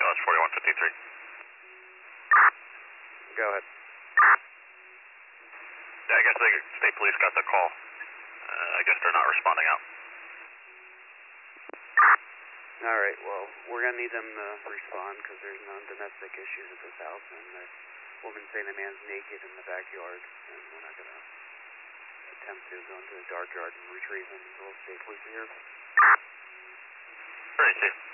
That's 4153. Go ahead. Yeah, I guess the state police got the call. I guess they're not responding out. Alright, well, we're going to need them to respond because there's non-domestic issues at this house, and the woman saying the man's naked in the backyard, and we're not going to attempt to go into the dark yard and retrieve him until the state police are here. Great, Chief.